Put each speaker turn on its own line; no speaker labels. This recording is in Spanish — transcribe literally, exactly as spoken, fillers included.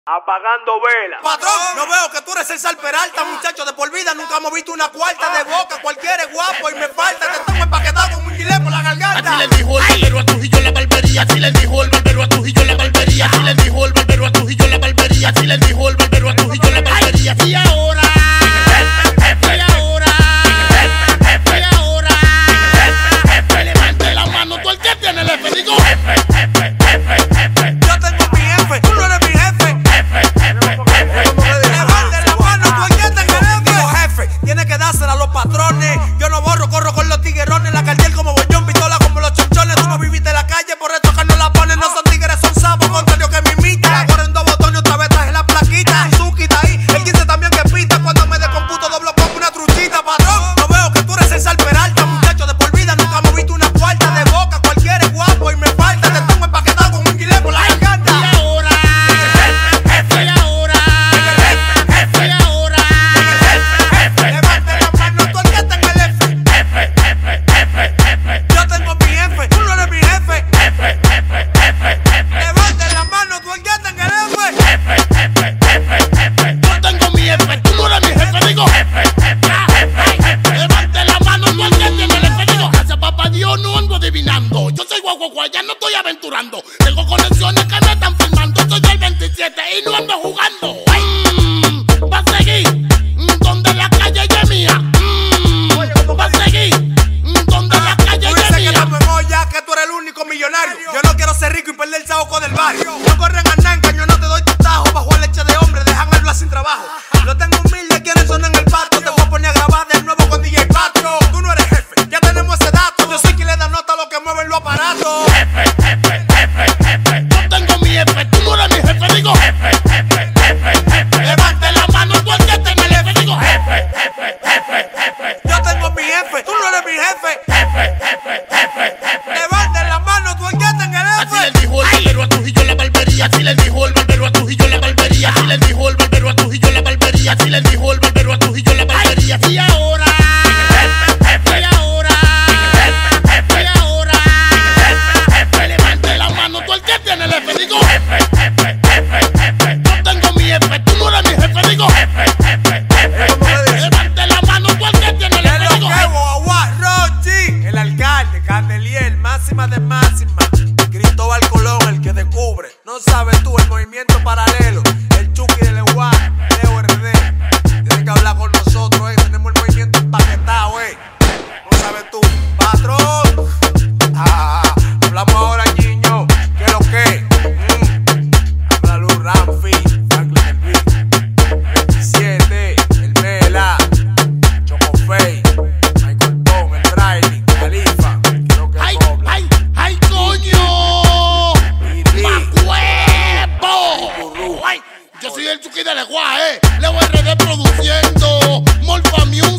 Apagando velas.
Patrón, no veo que tú eres el Sal Peralta, muchacho de por vida. Nunca hemos visto una cuarta de boca. Cualquiera es guapo y me falta. Te tengo empaquetado como un gilet por la garganta.
Así le dijo el barbero a Trujillo en la barbería. Así le dijo el barbero a Trujillo en la barbería. Así le dijo el barbero a Trujillo en la barbería. Así le dijo el barbero a Trujillo en la barbería. Y ahora, y ahora, y ahora, levante la mano tú el que tiene el F. Digo,
yo tengo mi jefe, tú no eres mi jefe. Levante la mano tú el que tenga el F. Digo jefe, tiene que dársela a los patrones. Yo no borro, corro con los tiguerones. La cartier como bollón, pistola como los chonchones. Tú no viviste en la calle, por eso que no la ponen. No son tigres, son sapos, contrario que me imitan. La corren dos botones, otra vez traje la plaquita. Suzuki está ahí, el quince también que pita. Cuando me descomputo doblo como una truchita. Patrón, no veo que tú eres el Sal Peralta, muchacho de por vida. Nunca hemos visto una cuarta de boca. Cualquiera es guapo y me falta. Te tengo empaquetado como un gilet por la garganta.
y ahora, y ahora, y ahora,
Levante la mano tú el que tenga el F. Yo tengo mi jefe, tú no eres mi jefe. Levante la mano tú el que tenga el F.
yo tengo mi F, tú no eres mi jefe. Digo, levante la mano tú el que tiene el F. Digo, gracias papá Dios no ando adivinando. Yo soy guaguaguá, ya no estoy aventurando. Tengo conexiones que me están filmando. Soy del veintisiete y no ando jugando. Mm, va a seguir mm, donde la calle es mía. Mm, va a seguir mm, donde la calle
Tú
es
dices que
mía.
estamos en olla, que tú eres el único millonario. Yo no quiero ser rico y perder el saoco del barrio. No corren a nanca, yo no te doy tu tajo. Bajo leche de hombre, dejan hablar sin trabajo. Lo tengo humilde, quienes son en el patio. Te voy a poner a grabar de nuevo con D J Patro. Tú no eres jefe, ya tenemos ese dato. Yo soy quien le da nota a lo que mueven los aparatos.
Yo tengo mi F, tú no eres mi jefe. Digo, levante la mano tú el que tiene el F. Digo,
Yo tengo mi jefe, tú no eres mi jefe. Levante la mano tú el que tenga el
así le
F.
dijo el barbero a Trujillo en la barbería. Así le dijo el barbero a Trujillo en la barbería. Así le dijo el barbero a Trujillo en la barbería. Así le dijo el barbero a Trujillo en la barbería. Y ahora, y ahora, y ahora, levante la mano tú el que tiene el F. Digo, yo tengo mi F, tú no eres mi jefe. Digo, levante la mano tú el que tiene el
Es
F.
lo
Digo,
que Guagua, Rochi, el alcalde, Candelier, máxima de máxima. Cristóbal Colón, el que descubre. No sabes tú, el movimiento paralelo. El Chucky de Leguá, Leo R D. Tienes que hablar con nosotros, eh. Tenemos el movimiento empaquetado, eh. No sabes tú, patrón. Ah, hablamos ahora, niño. ¿Qué es lo que? Mm. Habla Luz Ramfi, Franklin Enrique, veintisiete, el Mela, Choco Fey, Michael Tom, el Braille, Califa. Creo que
¡ay,
dobla.
ay, ay, coño!
Piri.
¡Ma huevo! Ay, yo soy el Chucky de Leguá, eh. Leo R D produciendo, Morfa Music.